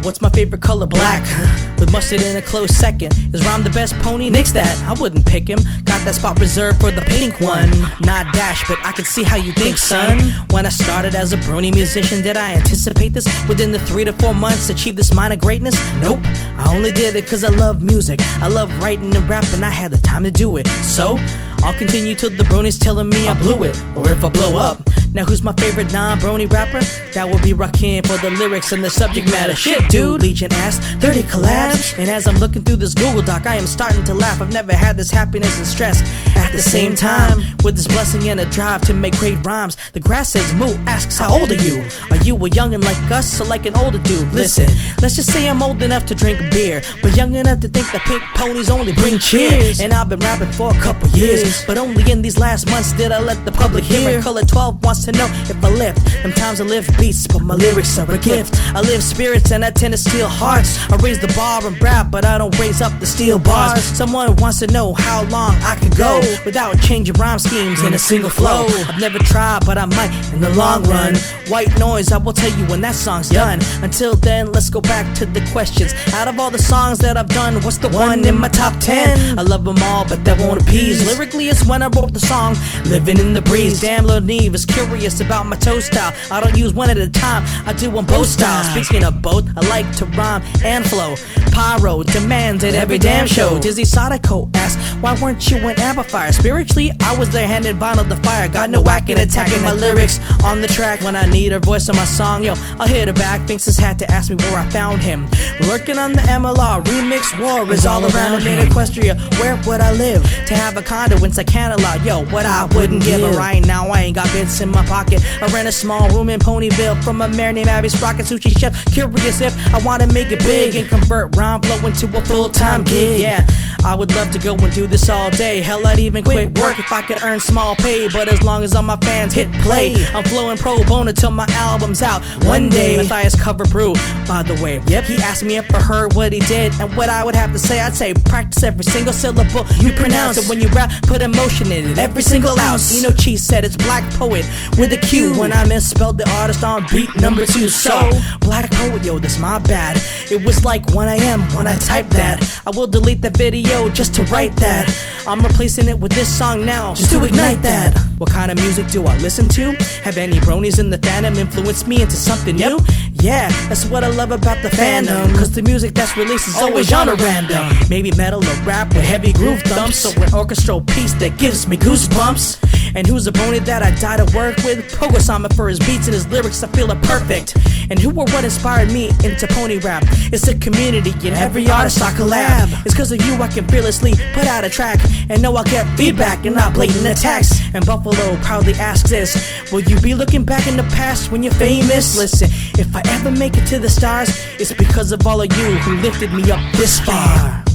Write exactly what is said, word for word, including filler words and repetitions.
what's my favorite color? Black. With mustard in a close second. Is Rhyme the best pony? Nix that. I wouldn't pick him. Got that spot reserved for the pink one. Not Dash, but I can see how you think, son. When I started as a brony musician, did I anticipate this? Within the three to four months, achieve this minor greatness? Nope. I only did it cause I love music. I love writing and rapping. I had the time to do it. So I'll continue till the bronies telling me I blew it, or if I blow up. Now who's my favorite non-brony rapper? That would be Rakim for the lyrics and the subject matter. Shit, dude, Legion asked thirty collabs. And as I'm looking through this Google Doc, I am starting to laugh. I've never had this happiness and stress at the same time. With this blessing and a drive to make great rhymes. The grass says moo, asks how old are you? Are you a youngin' like us or like an older dude? Listen, let's just say I'm old enough to drink beer, but young enough to think that pink ponies only bring cheers. And I've been rapping for a couple years, but only in these last months did I let the public hear. And Color twelve wants to know if I lift. Sometimes I lift beats, but my lyrics are a gift. I live spirits and I tend to steal hearts. I raise the bar and rap, but I don't raise up the steel bars. Someone wants to know how long I could go without changing rhyme schemes in a single flow. I've never tried, but I might in the long run. White Noise, I will tell you when that song's done. Until then, let's go back to the questions. Out of all the songs that I've done, what's the one in my top ten? I love them all, but that won't appease. Lyrically, it's when I wrote the song Living in the Breeze. Damn, Lil Neve is curious about my toe style. I don't use one at a time, I do on both styles. Speaking of both, I like to rhyme and flow. Pyro demands at every damn show. Dizzy Sadako asks, why weren't you an amplifier? Spiritually, I was there handing vinyl the fire. Got no whacking, attacking my lyrics on the track. When I need a voice on my song, yo, I'll hit her back. Thinks has had to ask me where I found him. Lurking on the M L R, remix war is all around me in Equestria. Where would I live? To have a condo in Canada, yo, what I wouldn't give. But right now, I ain't got bits in my pocket. I rent a small room in Ponyville from a mayor named Abby Sprocket, sushi chef. Curious if I want to make it big and convert rhyme flow into a full-time gig. Yeah, I would love to go and do this all day. Hell, I'd even quit work if I could earn small pay. But as long as all my fans hit play, I'm flowing pro bono till my album's out. One day, Matthias Cover Brew, by the way. Yep, he asked me if I heard what he did and what I would have to say. I'd say practice every single syllable you pronounce. And when you rap, put emotion in it, every single ounce. You know, Cheese said it's Black Poet with a Q when I misspelled the artist on beat number two. So, Black Poet, yo, that's my bad. It was like one A M when I typed that. I will delete the video just to write that. I'm replacing it with this song now, just to ignite that. What kind of music do I listen to? Have any bronies in the fandom influenced me into something new? Yeah, that's what I love about the fandom, cause the music that's released is always genre random. Maybe metal or rap with heavy groove thumps, or an orchestral piece that gives me goosebumps. And who's a brony that I die to work with? Pogo Sama for his beats and his lyrics, I feel are perfect. And who or what inspired me into pony rap? It's a community and every artist I collab. It's cause of you I can fearlessly put out a track and know I'll get feedback and not blatant attacks. And Buffalo proudly asks this, will you be looking back in the past when you're famous? Listen, if I ever make it to the stars, it's because of all of you who lifted me up this far.